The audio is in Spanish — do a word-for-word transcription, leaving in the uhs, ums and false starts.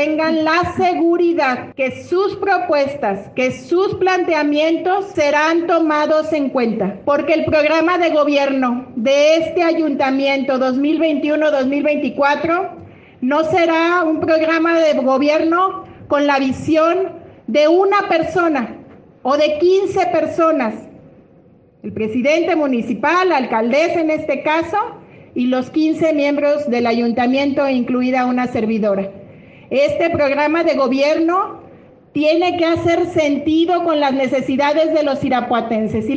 tengan la seguridad que sus propuestas, que sus planteamientos serán tomados en cuenta, porque el programa de gobierno de este ayuntamiento dos mil veintiuno dos mil veinticuatro no será un programa de gobierno con la visión de una persona o de quince personas, el presidente municipal, la alcaldesa en este caso, y los quince miembros del ayuntamiento, incluida una servidora. Este programa de gobierno tiene que hacer sentido con las necesidades de los irapuatenses.